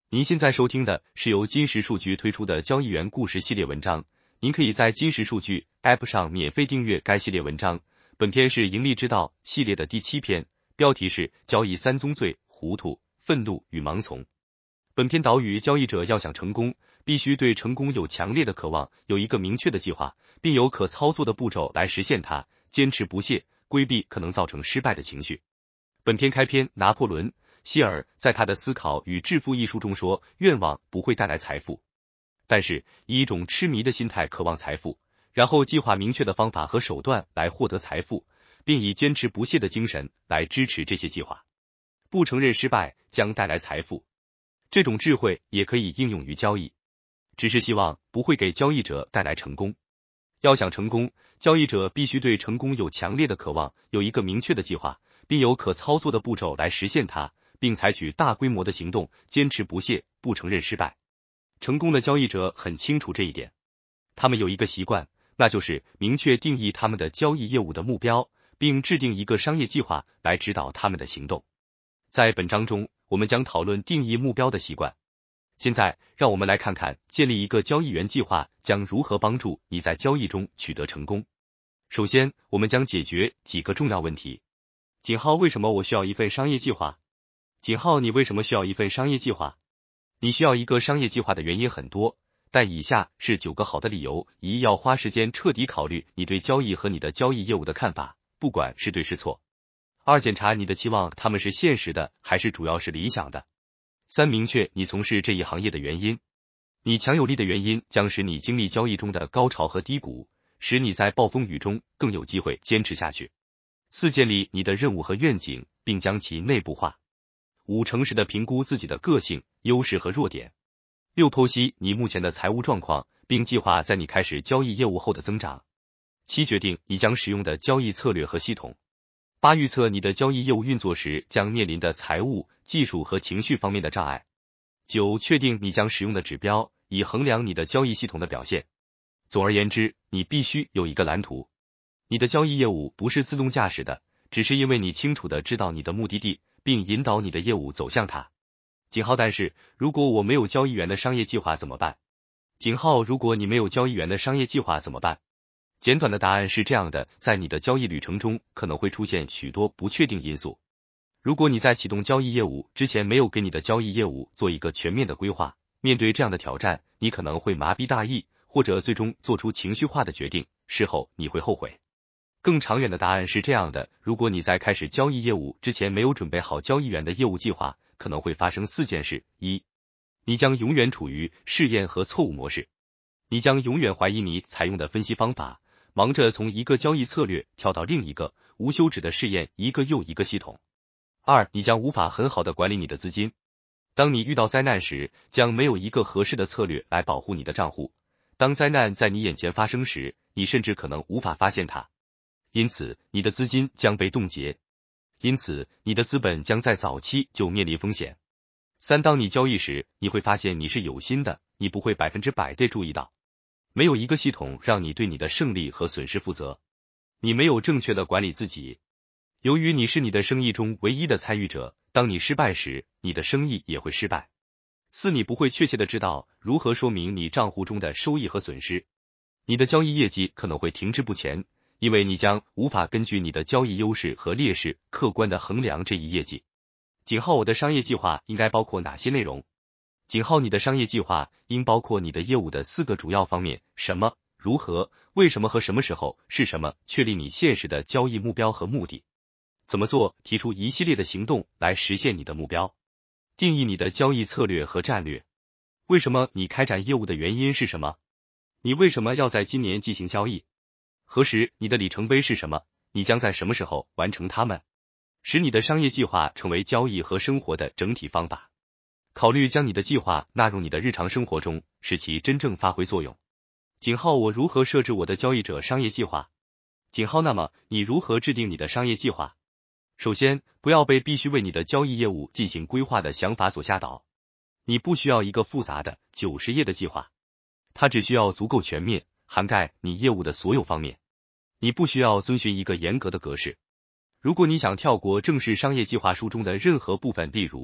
您现在收听的是由金石数据推出的交易员故事系列文章，您可以在金石数据 App 上免费订阅该系列文章。本篇是盈利之道系列的第7篇，标题是交易三宗罪：糊涂、愤怒与盲从。本篇导语：交易者要想成功，必须对成功有强烈的渴望，有一个明确的计划，并有可操作的步骤来实现它，坚持不懈，规避可能造成失败的情绪。本篇开篇，拿破仑希尔在他的《思考与致富》一书中说，愿望不会带来财富，但是以一种痴迷的心态渴望财富，然后计划明确的方法和手段来获得财富，并以坚持不懈的精神来支持这些计划。不承认失败将带来财富，这种智慧也可以应用于交易，只是希望不会给交易者带来成功。要想成功，交易者必须对成功有强烈的渴望，有一个明确的计划，并有可操作的步骤来实现它，并采取大规模的行动，坚持不懈，不承认失败。成功的交易者很清楚这一点，他们有一个习惯，那就是明确定义他们的交易业务的目标，并制定一个商业计划来指导他们的行动。在本章中，我们将讨论定义目标的习惯。现在，让我们来看看建立一个交易员计划将如何帮助你在交易中取得成功。首先，我们将解决几个重要问题。井号，为什么我需要一份商业计划？井号，你为什么需要一份商业计划？你需要一个商业计划的原因很多，但以下是9个好的理由：一、要花时间彻底考虑你对交易和你的交易业务的看法，不管是对是错。2、检查你的期望，他们是现实的还是主要是理想的。3、明确你从事这一行业的原因。你强有力的原因将使你经历交易中的高潮和低谷，使你在暴风雨中更有机会坚持下去。4、建立你的任务和愿景，并将其内部化。5、诚实的评估自己的个性、优势和弱点。6、剖析你目前的财务状况，并计划在你开始交易业务后的增长。7、决定你将使用的交易策略和系统。8、预测你的交易业务运作时将面临的财务、技术和情绪方面的障碍。9、确定你将使用的指标，以衡量你的交易系统的表现。总而言之，你必须有一个蓝图。你的交易业务不是自动驾驶的，只是因为你清楚地知道你的目的地，并引导你的业务走向它。井号，但是如果我没有交易员的商业计划怎么办？井号，如果你没有交易员的商业计划怎么办？简短的答案是这样的，在你的交易旅程中可能会出现许多不确定因素。如果你在启动交易业务之前没有给你的交易业务做一个全面的规划，面对这样的挑战，你可能会麻痹大意，或者最终做出情绪化的决定，事后你会后悔。更长远的答案是这样的，如果你在开始交易业务之前没有准备好交易员的业务计划，可能会发生4件事。1、你将永远处于试验和错误模式，你将永远怀疑你采用的分析方法，忙着从一个交易策略跳到另一个，无休止的试验一个又一个系统。2、你将无法很好的管理你的资金，当你遇到灾难时，将没有一个合适的策略来保护你的账户，当灾难在你眼前发生时，你甚至可能无法发现它，因此你的资金将被冻结，因此你的资本将在早期就面临风险。3、当你交易时，你会发现你是有心的，你不会100%地注意到，没有一个系统让你对你的胜利和损失负责，你没有正确的管理自己。由于你是你的生意中唯一的参与者，当你失败时，你的生意也会失败。4、你不会确切的知道如何说明你账户中的收益和损失，你的交易业绩可能会停滞不前，因为你将无法根据你的交易优势和劣势客观的衡量这一业绩。井号，我的商业计划应该包括哪些内容？井号，你的商业计划应包括你的业务的4个主要方面：什么、如何、为什么和什么时候是什么，确立你现实的交易目标和目的。怎么做？提出一系列的行动来实现你的目标。定义你的交易策略和战略。为什么你开展业务的原因是什么？你为什么要在今年进行交易？何时？你的里程碑是什么？你将在什么时候完成它们？使你的商业计划成为交易和生活的整体方法。考虑将你的计划纳入你的日常生活中，使其真正发挥作用。井号，我如何设置我的交易者商业计划？井号，那么你如何制定你的商业计划？首先，不要被必须为你的交易业务进行规划的想法所吓倒。你不需要一个复杂的90页的计划，它只需要足够全面，涵盖你业务的所有方面。你不需要遵循一个严格的格式。如果你想跳过正式商业计划书中的任何部分，例如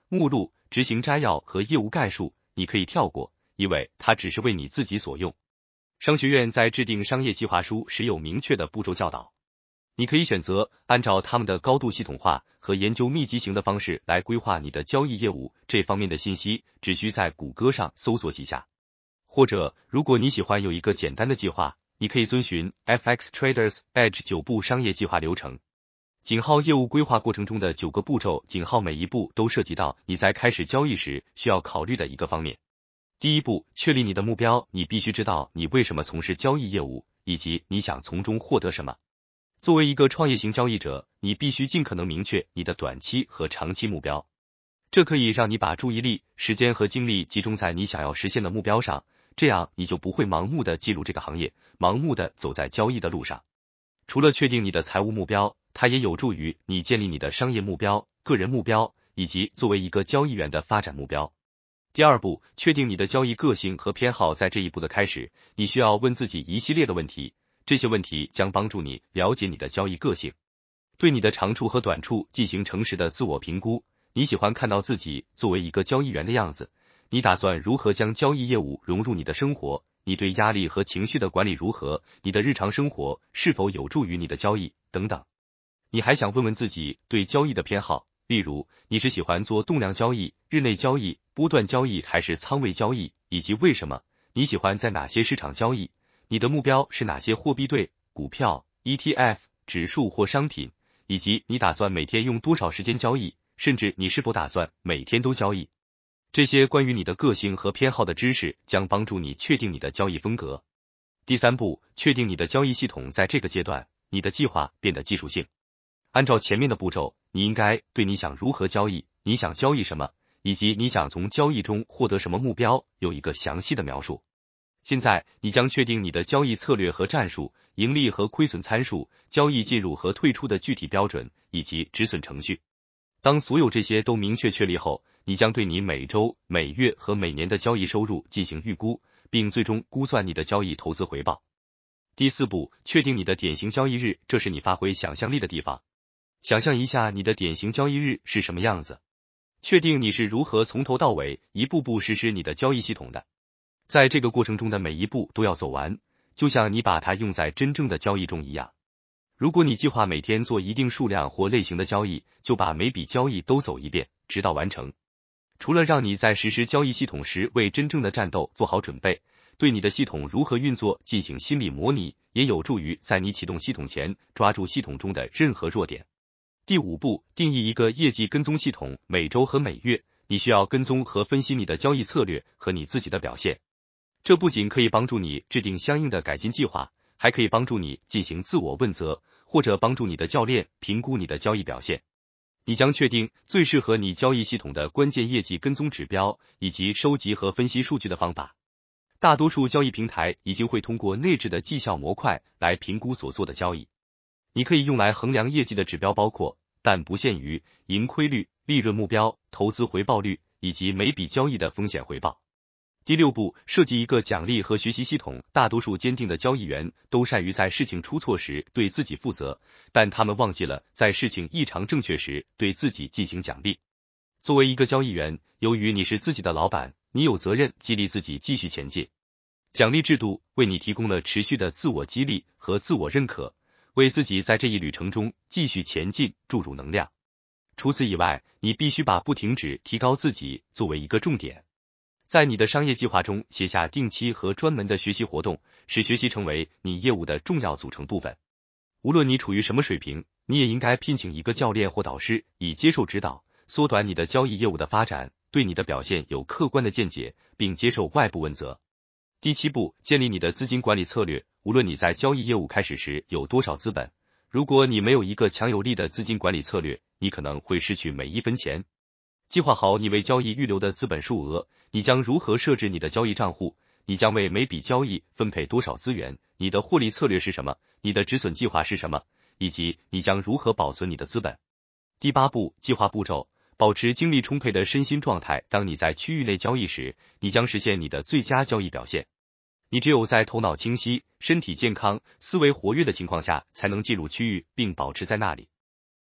目录、执行摘要和业务概述你可以跳过，因为它只是为你自己所用。商学院在制定商业计划书时有明确的步骤教导，你可以选择按照他们的高度系统化和研究密集型的方式来规划你的交易业务，这方面的信息只需在谷歌上搜索几下。或者，如果你喜欢有一个简单的计划，你可以遵循 FX Traders Edge 9步商业计划流程。井号业务规划过程中的9个步骤，井号每一步都涉及到你在开始交易时需要考虑的一个方面。第一步，确立你的目标，你必须知道你为什么从事交易业务，以及你想从中获得什么。作为一个创业型交易者，你必须尽可能明确你的短期和长期目标。这可以让你把注意力、时间和精力集中在你想要实现的目标上，这样你就不会盲目的进入这个行业，盲目的走在交易的路上。除了确定你的财务目标，它也有助于你建立你的商业目标、个人目标，以及作为一个交易员的发展目标。第二步，确定你的交易个性和偏好。在这一步的开始，你需要问自己一系列的问题，这些问题将帮助你了解你的交易个性，对你的长处和短处进行诚实的自我评估。你喜欢看到自己作为一个交易员的样子？你打算如何将交易业务融入你的生活？你对压力和情绪的管理如何？你的日常生活是否有助于你的交易？等等。你还想问问自己对交易的偏好，例如你是喜欢做动量交易、日内交易、波段交易还是仓位交易，以及为什么？你喜欢在哪些市场交易？你的目标是哪些货币对、股票、ETF、指数或商品？以及你打算每天用多少时间交易？甚至你是否打算每天都交易？这些关于你的个性和偏好的知识将帮助你确定你的交易风格。第三步，确定你的交易系统。在这个阶段，你的计划变得技术性。按照前面的步骤，你应该对你想如何交易、你想交易什么，以及你想从交易中获得什么目标有一个详细的描述。现在，你将确定你的交易策略和战术、盈利和亏损参数、交易进入和退出的具体标准，以及止损程序。当所有这些都明确确立后，你将对你每周、每月和每年的交易收入进行预估，并最终估算你的交易投资回报。第四步，确定你的典型交易日，这是你发挥想象力的地方。想象一下你的典型交易日是什么样子，确定你是如何从头到尾一步步实施你的交易系统的。在这个过程中的每一步都要走完，就像你把它用在真正的交易中一样。如果你计划每天做一定数量或类型的交易，就把每笔交易都走一遍，直到完成。除了让你在实施交易系统时为真正的战斗做好准备，对你的系统如何运作进行心理模拟，也有助于在你启动系统前抓住系统中的任何弱点。第五步，定义一个业绩跟踪系统。每周和每月，你需要跟踪和分析你的交易策略和你自己的表现。这不仅可以帮助你制定相应的改进计划，还可以帮助你进行自我问责，或者帮助你的教练评估你的交易表现。你将确定最适合你交易系统的关键业绩跟踪指标，以及收集和分析数据的方法。大多数交易平台已经会通过内置的绩效模块来评估所做的交易。你可以用来衡量业绩的指标包括，但不限于盈亏率、利润目标、投资回报率，以及每笔交易的风险回报。第六步，设计一个奖励和学习系统。大多数坚定的交易员都善于在事情出错时对自己负责，但他们忘记了在事情异常正确时对自己进行奖励。作为一个交易员，由于你是自己的老板，你有责任激励自己继续前进。奖励制度为你提供了持续的自我激励和自我认可，为自己在这一旅程中继续前进注入能量。除此以外，你必须把不停止提高自己作为一个重点。在你的商业计划中写下定期和专门的学习活动，使学习成为你业务的重要组成部分。无论你处于什么水平，你也应该聘请一个教练或导师，以接受指导，缩短你的交易业务的发展，对你的表现有客观的见解，并接受外部问责。第七步，建立你的资金管理策略。无论你在交易业务开始时有多少资本，如果你没有一个强有力的资金管理策略，你可能会失去每一分钱。计划好你为交易预留的资本数额，你将如何设置你的交易账户，你将为每笔交易分配多少资源，你的获利策略是什么，你的止损计划是什么，以及你将如何保存你的资本。第八步，计划步骤，保持精力充沛的身心状态。当你在区域内交易时，你将实现你的最佳交易表现。你只有在头脑清晰、身体健康、思维活跃的情况下，才能进入区域并保持在那里。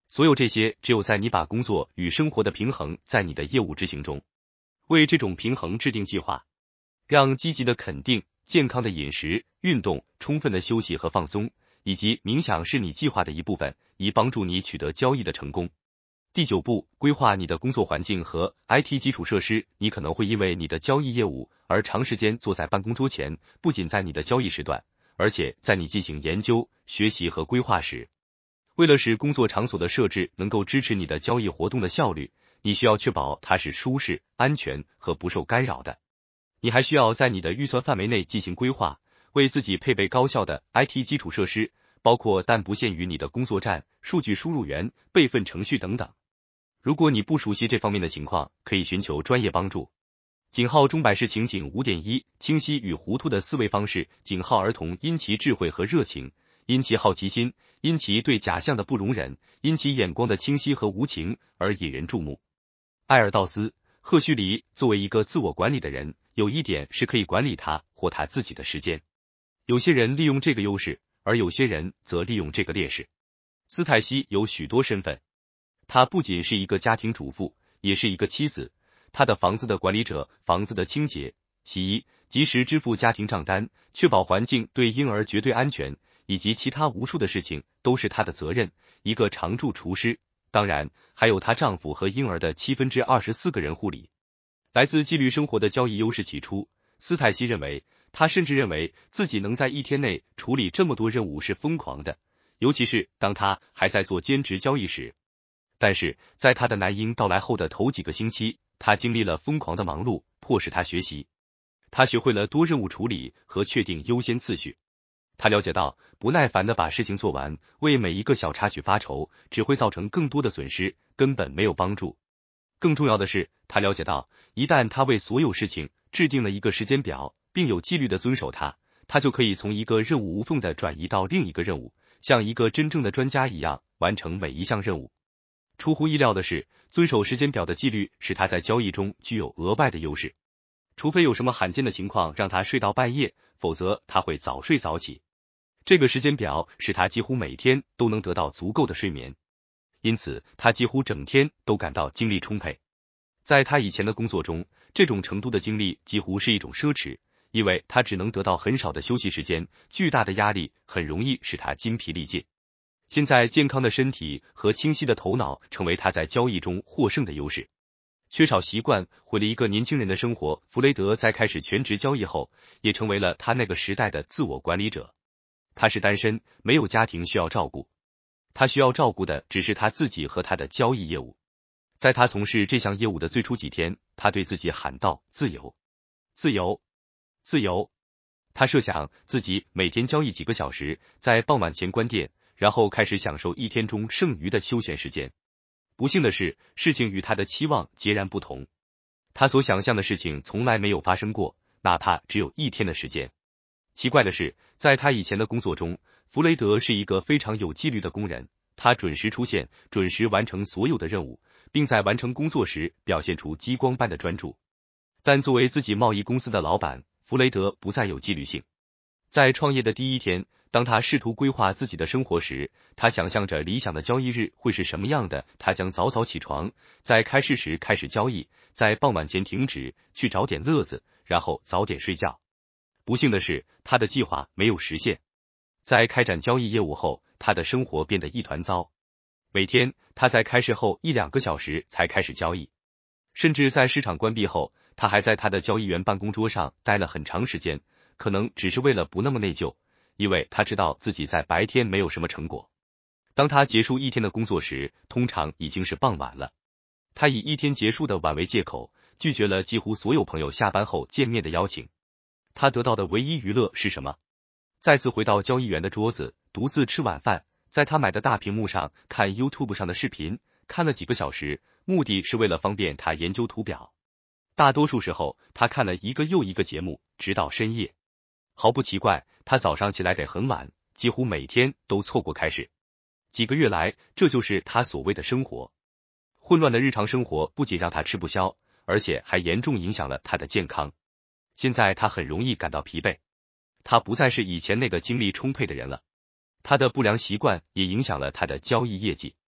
所有这些只有在你把工作与生活的平衡在你的业务执行中。为这种平衡制定计划，让积极的肯定、健康的饮食、运动、充分的休息和放松，以及冥想是你计划的一部分，以帮助你取得交易的成功。第9步，规划你的工作环境和 IT 基础设施。你可能会因为你的交易业务而长时间坐在办公桌前，不仅在你的交易时段，而且在你进行研究、学习和规划时。为了使工作场所的设置能够支持你的交易活动的效率，你需要确保它是舒适、安全和不受干扰的。你还需要在你的预算范围内进行规划，为自己配备高效的 IT 基础设施，包括但不限于你的工作站、数据输入源、备份程序等等。如果你不熟悉这方面的情况，可以寻求专业帮助。井号钟摆式情景 5.1 清晰与糊涂的思维方式。井号儿童因其智慧和热情，因其好奇心，因其对假象的不容忍，因其眼光的清晰和无情而引人注目。埃尔道斯·赫胥黎作为一个自我管理的人，有一点是可以管理他或他自己的时间。有些人利用这个优势，而有些人则利用这个劣势。斯泰西有许多身份，她不仅是一个家庭主妇，也是一个妻子，她的房子的管理者，房子的清洁、洗衣，及时支付家庭账单，确保环境对婴儿绝对安全，以及其他无数的事情都是她的责任。一个常驻厨师，当然还有她丈夫和婴儿的24%个人护理。来自纪律生活的交易优势。起初，斯泰西认为，他甚至认为自己能在一天内处理这么多任务是疯狂的，尤其是当他还在做兼职交易时。但是在他的男婴到来后的头几个星期，他经历了疯狂的忙碌，迫使他学习。他学会了多任务处理和确定优先次序。他了解到，不耐烦地把事情做完，为每一个小插曲发愁，只会造成更多的损失，根本没有帮助。更重要的是，他了解到，一旦他为所有事情制定了一个时间表，并有纪律地遵守它，他就可以从一个任务无缝地转移到另一个任务，像一个真正的专家一样完成每一项任务。出乎意料的是，遵守时间表的纪律使他在交易中具有额外的优势。除非有什么罕见的情况让他睡到半夜，否则他会早睡早起。这个时间表使他几乎每天都能得到足够的睡眠，因此他几乎整天都感到精力充沛。在他以前的工作中，这种程度的精力几乎是一种奢侈，因为他只能得到很少的休息时间，巨大的压力很容易使他筋疲力尽。现在健康的身体和清晰的头脑成为他在交易中获胜的优势。缺少习惯毁了一个年轻人的生活。弗雷德在开始全职交易后，也成为了他那个时代的自我管理者。他是单身，没有家庭需要照顾，他需要照顾的只是他自己和他的交易业务。在他从事这项业务的最初几天，他对自己喊道：自由，自由，自由。他设想自己每天交易几个小时，在傍晚前关店，然后开始享受一天中剩余的休闲时间。不幸的是，事情与他的期望截然不同。他所想象的事情从来没有发生过，哪怕只有一天的时间。奇怪的是，在他以前的工作中，弗雷德是一个非常有纪律的工人，他准时出现，准时完成所有的任务，并在完成工作时表现出激光般的专注。但作为自己贸易公司的老板，弗雷德不再有纪律性。在创业的第一天，当他试图规划自己的生活时，他想象着理想的交易日会是什么样的。他将早早起床，在开市时开始交易，在傍晚前停止，去找点乐子，然后早点睡觉。不幸的是，他的计划没有实现。在开展交易业务后，他的生活变得一团糟。每天，他在开市后1-2个小时才开始交易，甚至在市场关闭后，他还在他的交易员办公桌上待了很长时间，可能只是为了不那么内疚，因为他知道自己在白天没有什么成果。当他结束一天的工作时，通常已经是傍晚了。他以一天结束的晚为借口，拒绝了几乎所有朋友下班后见面的邀请。他得到的唯一娱乐是什么？再次回到交易员的桌子，独自吃晚饭，在他买的大屏幕上看 YouTube 上的视频，看了几个小时，目的是为了方便他研究图表。大多数时候，他看了一个又一个节目，直到深夜。毫不奇怪，他早上起来得很晚，几乎每天都错过开市。几个月来，这就是他所谓的生活。混乱的日常生活不仅让他吃不消，而且还严重影响了他的健康。现在他很容易感到疲惫，他不再是以前那个精力充沛的人了。他的不良习惯也影响了他的交易业绩。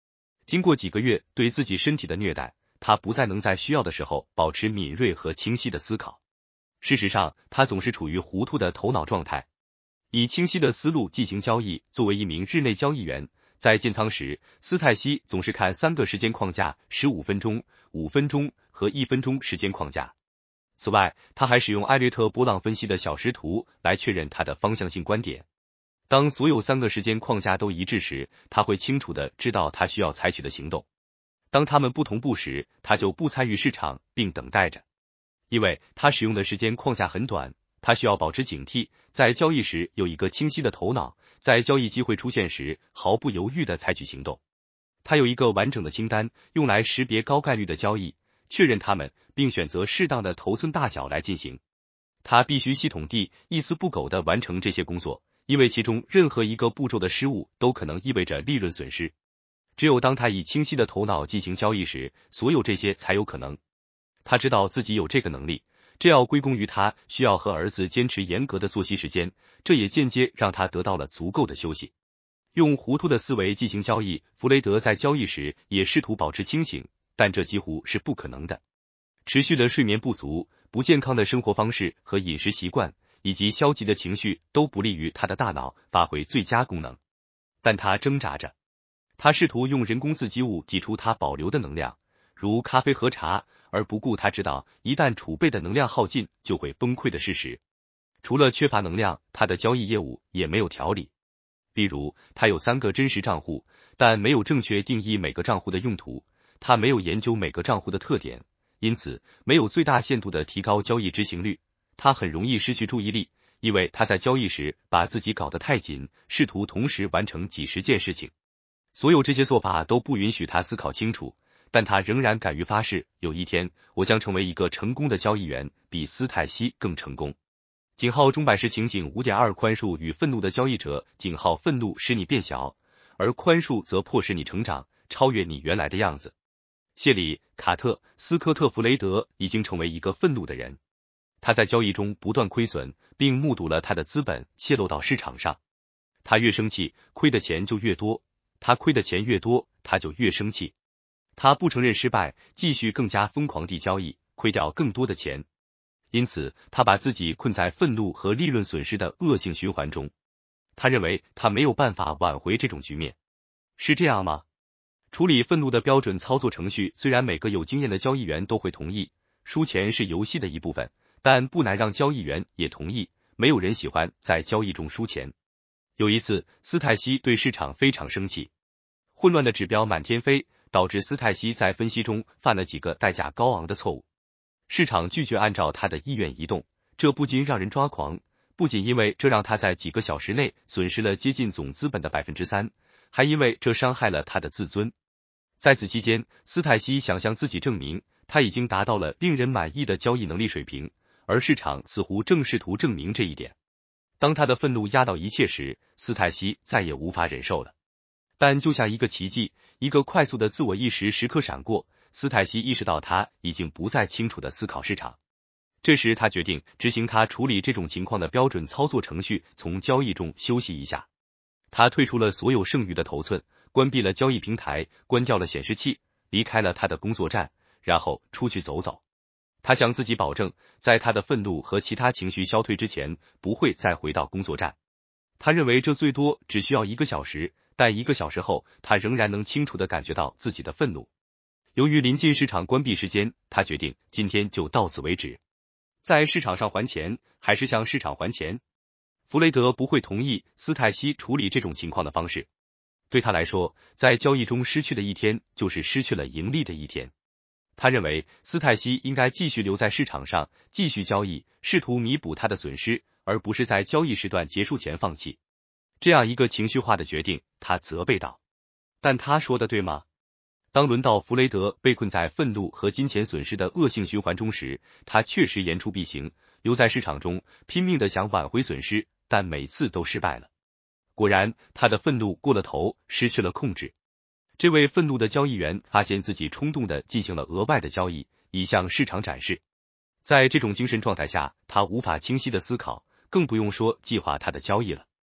经过几个月对自己身体的虐待，他不再能在需要的时候保持敏锐和清晰的思考。事实上，他总是处于糊涂的头脑状态。以清晰的思路进行交易。作为一名日内交易员，在建仓时，斯泰西总是看3个时间框架：15分钟、5分钟和1分钟时间框架。此外，他还使用艾略特波浪分析的小时图来确认他的方向性观点。当所有3个时间框架都一致时，他会清楚地知道他需要采取的行动。当他们不同步时，他就不参与市场并等待着，因为他使用的时间框架很短。他需要保持警惕，在交易时有一个清晰的头脑，在交易机会出现时毫不犹豫地采取行动。他有一个完整的清单，用来识别高概率的交易，确认它们，并选择适当的头寸大小来进行。他必须系统地、一丝不苟地完成这些工作，因为其中任何一个步骤的失误都可能意味着利润损失。只有当他以清晰的头脑进行交易时，所有这些才有可能。他知道自己有这个能力。这要归功于他需要和儿子坚持严格的作息时间，这也间接让他得到了足够的休息。用糊涂的思维进行交易，弗雷德在交易时也试图保持清醒，但这几乎是不可能的。持续的睡眠不足、不健康的生活方式和饮食习惯，以及消极的情绪都不利于他的大脑发挥最佳功能。但他挣扎着，他试图用人工刺激物挤出他保留的能量，如咖啡和茶，而不顾他知道一旦储备的能量耗尽就会崩溃的事实。除了缺乏能量，他的交易业务也没有条理。例如，他有3个真实账户，但没有正确定义每个账户的用途，他没有研究每个账户的特点，因此没有最大限度的提高交易执行率。他很容易失去注意力，因为他在交易时把自己搞得太紧，试图同时完成几十件事情。所有这些做法都不允许他思考清楚，但他仍然敢于发誓，有一天我将成为一个成功的交易员，比斯泰西更成功。井号钟摆式情景 5.2 宽恕与愤怒的交易者。井号愤怒使你变小，而宽恕则迫使你成长，超越你原来的样子。谢里·卡特斯科特·弗雷德已经成为一个愤怒的人，他在交易中不断亏损，并目睹了他的资本泄露到市场上。他越生气，亏的钱就越多，他亏的钱越多，他就越生气。他不承认失败，继续更加疯狂地交易，亏掉更多的钱。因此，他把自己困在愤怒和利润损失的恶性循环中。他认为他没有办法挽回这种局面。是这样吗？处理愤怒的标准操作程序虽然每个有经验的交易员都会同意，输钱是游戏的一部分，但不难让交易员也同意，没有人喜欢在交易中输钱。有一次，斯泰西对市场非常生气，混乱的指标满天飞，导致斯泰西在分析中犯了几个代价高昂的错误。市场拒绝按照他的意愿移动，这不禁让人抓狂。不仅因为这让他在几个小时内损失了接近总资本的 3%， 还因为这伤害了他的自尊。在此期间，斯泰西想向自己证明他已经达到了令人满意的交易能力水平，而市场似乎正试图证明这一点。当他的愤怒压倒一切时，斯泰西再也无法忍受了。但就像一个奇迹，一个快速的自我意识时刻闪过，斯泰西意识到他已经不再清楚地思考市场。这时他决定执行他处理这种情况的标准操作程序，从交易中休息一下。他退出了所有剩余的头寸，关闭了交易平台，关掉了显示器，离开了他的工作站，然后出去走走。他向自己保证，在他的愤怒和其他情绪消退之前，不会再回到工作站。他认为这最多只需要1个小时，但1个小时后，他仍然能清楚地感觉到自己的愤怒。由于临近市场关闭时间，他决定今天就到此为止。在市场上还钱，还是向市场还钱？弗雷德不会同意斯泰西处理这种情况的方式。对他来说，在交易中失去的一天，就是失去了盈利的一天。他认为斯泰西应该继续留在市场上，继续交易，试图弥补他的损失，而不是在交易时段结束前放弃。这样一个情绪化的决定，他责备道。但他说的对吗？当轮到弗雷德被困在愤怒和金钱损失的恶性循环中时，他确实言出必行，留在市场中，拼命的想挽回损失，但每次都失败了。果然，他的愤怒过了头，失去了控制。这位愤怒的交易员发现自己冲动地进行了额外的交易，以向市场展示。在这种精神状态下，他无法清晰地思考，更不用说计划他的交易了。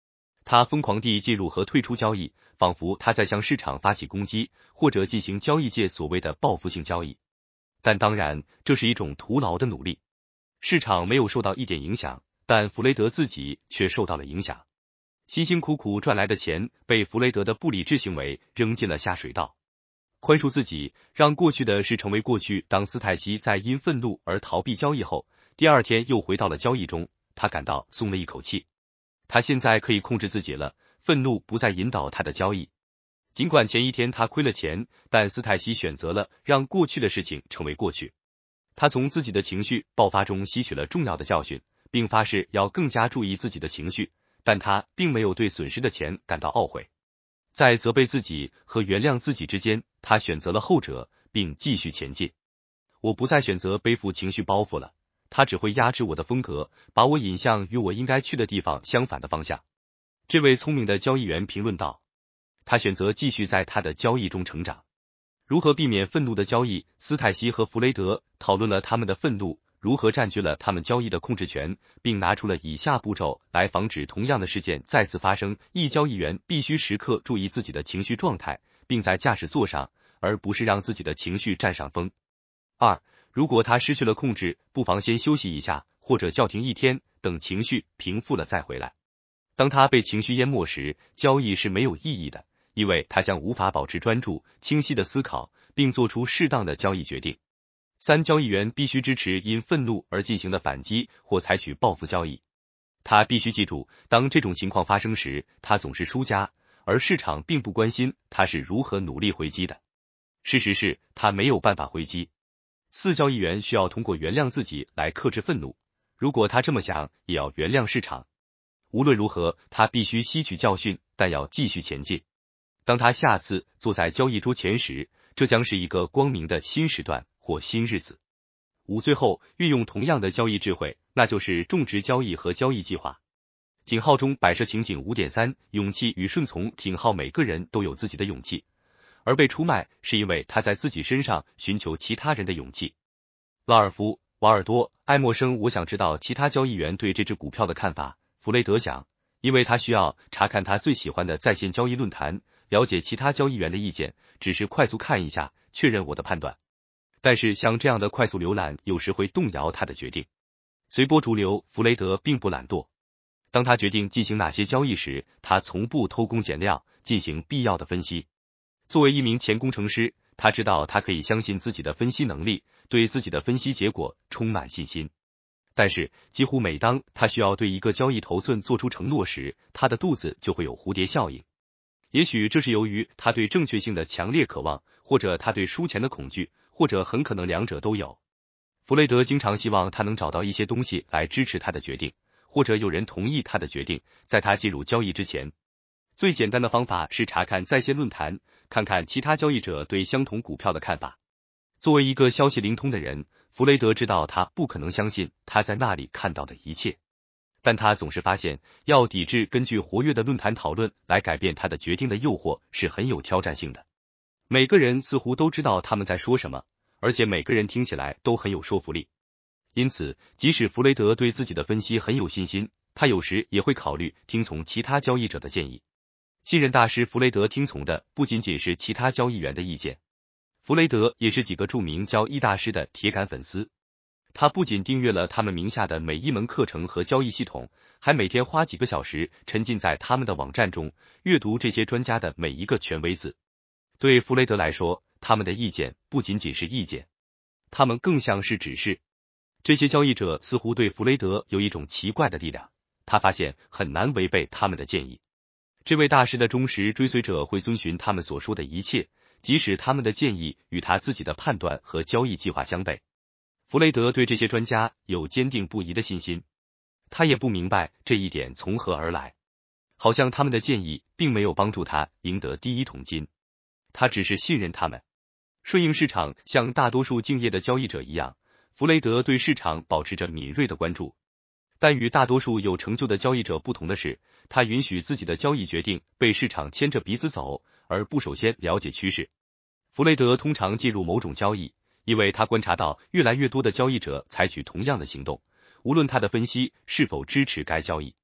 他疯狂地进入和退出交易，仿佛他在向市场发起攻击，或者进行交易界所谓的报复性交易。但当然，这是一种徒劳的努力。市场没有受到一点影响，但弗雷德自己却受到了影响。辛辛苦苦赚来的钱被弗雷德的不理智行为扔进了下水道。宽恕自己，让过去的事成为过去。当斯泰西在因愤怒而逃避交易后，第二天又回到了交易中，他感到松了一口气。他现在可以控制自己了，愤怒不再引导他的交易。尽管前一天他亏了钱，但斯泰西选择了让过去的事情成为过去。他从自己的情绪爆发中吸取了重要的教训，并发誓要更加注意自己的情绪，但他并没有对损失的钱感到懊悔。在责备自己和原谅自己之间，他选择了后者，并继续前进。我不再选择背负情绪包袱了，它只会压制我的风格，把我引向与我应该去的地方相反的方向。这位聪明的交易员评论道。他选择继续在他的交易中成长。如何避免愤怒的交易？斯泰西和弗雷德讨论了他们的愤怒如何占据了他们交易的控制权，并拿出了以下步骤来防止同样的事件再次发生。一、交易员必须时刻注意自己的情绪状态，并在驾驶座上，而不是让自己的情绪占上风。二、如果他失去了控制，不妨先休息一下，或者叫停一天，等情绪平复了再回来。当他被情绪淹没时，交易是没有意义的，因为他将无法保持专注、清晰的思考，并做出适当的交易决定。三、交易员必须支持因愤怒而进行的反击或采取报复交易。他必须记住，当这种情况发生时，他总是输家，而市场并不关心他是如何努力回击的。事实是，他没有办法回击。四、交易员需要通过原谅自己来克制愤怒，如果他这么想，也要原谅市场。无论如何，他必须吸取教训，但要继续前进。当他下次坐在交易桌前时，这将是一个光明的新时段或新日子。五、最后，运用同样的交易智慧，那就是种植交易和交易计划。井号中摆设情景 5.3 勇气与顺从。井号每个人都有自己的勇气，而被出卖是因为他在自己身上寻求其他人的勇气。拉尔夫·瓦尔多·埃默生，我想知道其他交易员对这只股票的看法。弗雷德想，因为他需要查看他最喜欢的在线交易论坛，了解其他交易员的意见，只是快速看一下，确认我的判断。但是像这样的快速浏览有时会动摇他的决定。随波逐流，弗雷德并不懒惰。当他决定进行哪些交易时，他从不偷工减料，进行必要的分析。作为一名前工程师，他知道他可以相信自己的分析能力，对自己的分析结果充满信心。但是几乎每当他需要对一个交易头寸做出承诺时，他的肚子就会有蝴蝶效应。也许这是由于他对正确性的强烈渴望，或者他对输钱的恐惧，或者很可能两者都有。弗雷德经常希望他能找到一些东西来支持他的决定，或者有人同意他的决定，在他进入交易之前。最简单的方法是查看在线论坛，看看其他交易者对相同股票的看法。作为一个消息灵通的人，弗雷德知道他不可能相信他在那里看到的一切，但他总是发现要抵制根据活跃的论坛讨论来改变他的决定的诱惑是很有挑战性的。每个人似乎都知道他们在说什么，而且每个人听起来都很有说服力。因此，即使弗雷德对自己的分析很有信心，他有时也会考虑听从其他交易者的建议。信任大师弗雷德听从的不仅仅是其他交易员的意见。弗雷德也是几个著名交易大师的铁杆粉丝，他不仅订阅了他们名下的每一门课程和交易系统，还每天花几个小时沉浸在他们的网站中，阅读这些专家的每一个权威字。对弗雷德来说，他们的意见不仅仅是意见，他们更像是指示。这些交易者似乎对弗雷德有一种奇怪的力量，他发现很难违背他们的建议。这位大师的忠实追随者会遵循他们所说的一切，即使他们的建议与他自己的判断和交易计划相悖。弗雷德对这些专家有坚定不移的信心，他也不明白这一点从何而来，好像他们的建议并没有帮助他赢得第一桶金，他只是信任他们。顺应市场，像大多数敬业的交易者一样，弗雷德对市场保持着敏锐的关注。但与大多数有成就的交易者不同的是，他允许自己的交易决定被市场牵着鼻子走，而不首先了解趋势。弗雷德通常进入某种交易，因为他观察到越来越多的交易者采取同样的行动，无论他的分析是否支持该交易。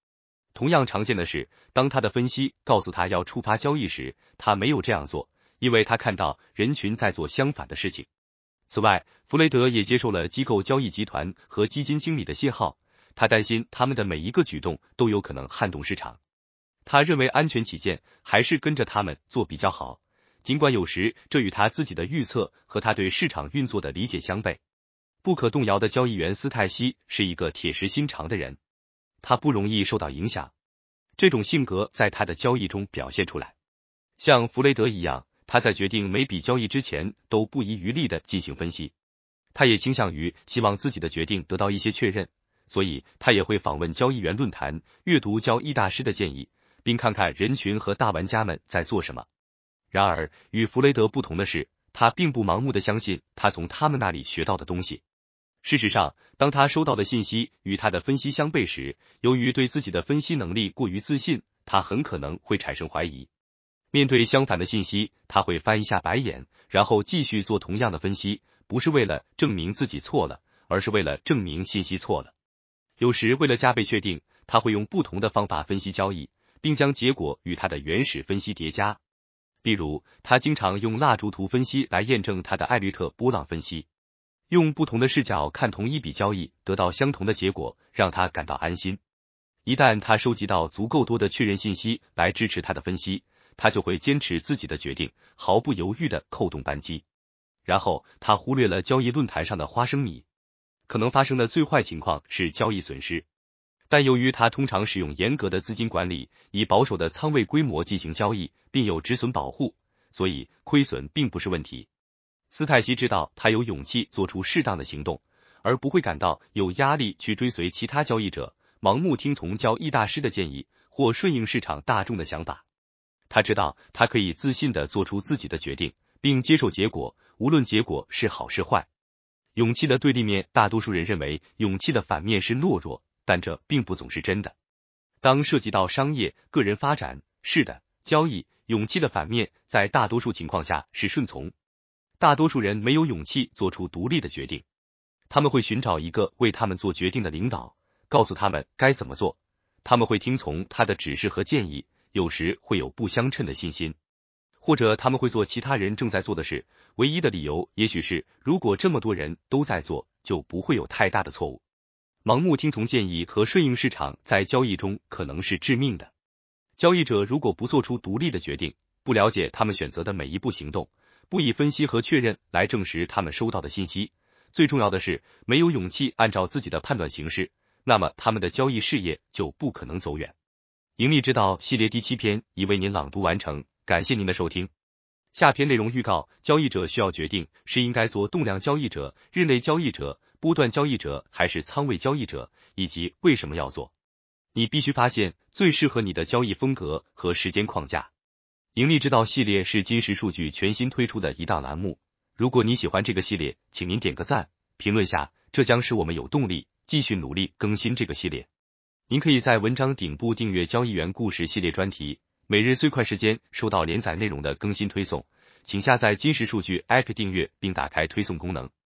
同样常见的是，当他的分析告诉他要触发交易时，他没有这样做，因为他看到人群在做相反的事情。此外，弗雷德也接受了机构交易集团和基金经理的信号，他担心他们的每一个举动都有可能撼动市场。他认为安全起见，还是跟着他们做比较好，尽管有时这与他自己的预测和他对市场运作的理解相悖。不可动摇的交易员斯泰西是一个铁石心肠的人，他不容易受到影响，这种性格在他的交易中表现出来。像弗雷德一样，他在决定每笔交易之前都不遗余力地进行分析，他也倾向于希望自己的决定得到一些确认，所以他也会访问交易员论坛，阅读交易大师的建议，并看看人群和大玩家们在做什么。然而，与弗雷德不同的是，他并不盲目地相信他从他们那里学到的东西。事实上，当他收到的信息与他的分析相悖时，由于对自己的分析能力过于自信，他很可能会产生怀疑。面对相反的信息，他会翻一下白眼，然后继续做同样的分析，不是为了证明自己错了，而是为了证明信息错了。有时为了加倍确定，他会用不同的方法分析交易，并将结果与他的原始分析叠加。例如，他经常用蜡烛图分析来验证他的艾略特波浪分析。用不同的视角看同一笔交易，得到相同的结果，让他感到安心。一旦他收集到足够多的确认信息来支持他的分析，他就会坚持自己的决定，毫不犹豫地扣动扳机。然后他忽略了交易论坛上的花生米。可能发生的最坏情况是交易损失，但由于他通常使用严格的资金管理，以保守的仓位规模进行交易，并有止损保护，所以亏损并不是问题。斯泰西知道他有勇气做出适当的行动，而不会感到有压力去追随其他交易者，盲目听从交易大师的建议，或顺应市场大众的想法。他知道他可以自信地做出自己的决定，并接受结果，无论结果是好是坏。勇气的对立面，大多数人认为勇气的反面是懦弱，但这并不总是真的。当涉及到商业、个人发展、交易，勇气的反面在大多数情况下是顺从。大多数人没有勇气做出独立的决定，他们会寻找一个为他们做决定的领导，告诉他们该怎么做，他们会听从他的指示和建议，有时会有不相称的信心，或者他们会做其他人正在做的事，唯一的理由也许是如果这么多人都在做，就不会有太大的错误。盲目听从建议和顺应市场在交易中可能是致命的。交易者如果不做出独立的决定，不了解他们选择的每一步行动，不以分析和确认来证实他们收到的信息，最重要的是没有勇气按照自己的判断行事，那么他们的交易事业就不可能走远。盈利之道系列第7篇已为您朗读完成，感谢您的收听。下篇内容预告：交易者需要决定是应该做动量交易者、日内交易者、波段交易者还是仓位交易者，以及为什么要做。你必须发现最适合你的交易风格和时间框架。盈利之道系列是金石数据全新推出的一档栏目，如果你喜欢这个系列，请您点个赞，评论下，这将使我们有动力继续努力更新这个系列。您可以在文章顶部订阅交易员故事系列专题，每日最快时间收到连载内容的更新推送，请下载金石数据 App 订阅并打开推送功能。